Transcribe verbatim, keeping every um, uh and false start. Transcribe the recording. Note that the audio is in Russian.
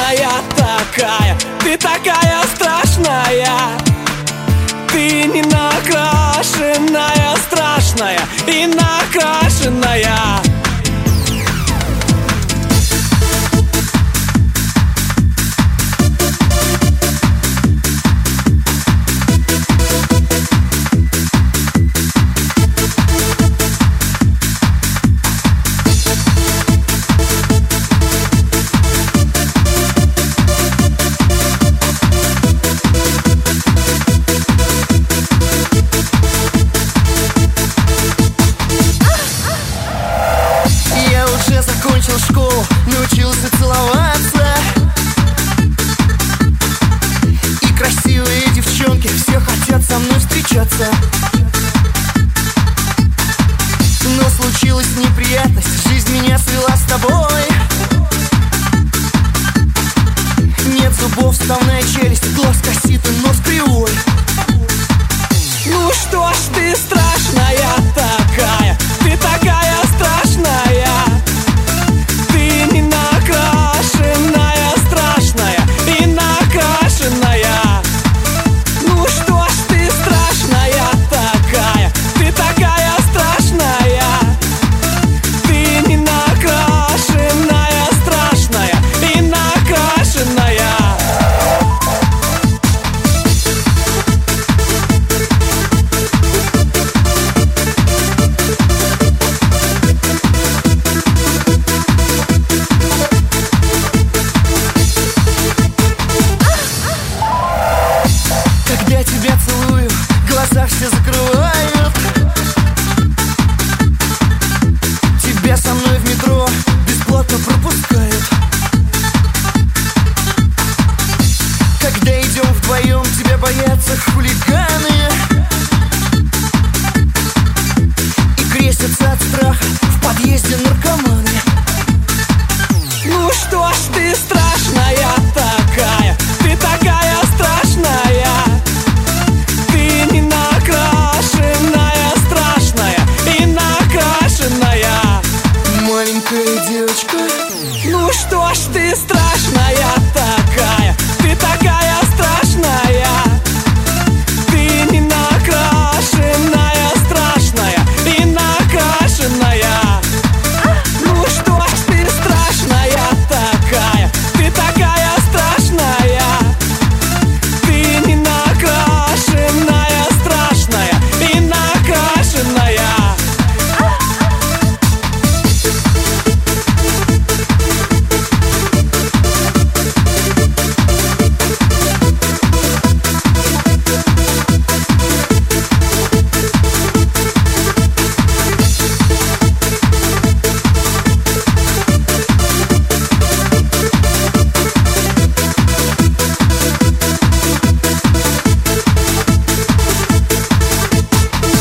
страшная такая, ты такая страшная. Ты не накрашенная, страшная и накрашенная. Закончил школу, научился целоваться, и красивые девчонки все хотят со мной встречаться. Но случилась неприятность, жизнь меня свела с тобой. Нет зубов, вставная челюсть, глаз косит и нос кривой. Ну что ж ты страшная такая, ты такая страшная. Глаза все закрывают. Тебя со мной в метро бесплатно пропускают. Когда идем вдвоем, тебя боятся хулиганы и крестятся от страха в подъезде наркоманы. Ну что ж ты страшная такая, ты такая страшная. Маленькая девочка, ну что ж ты страшная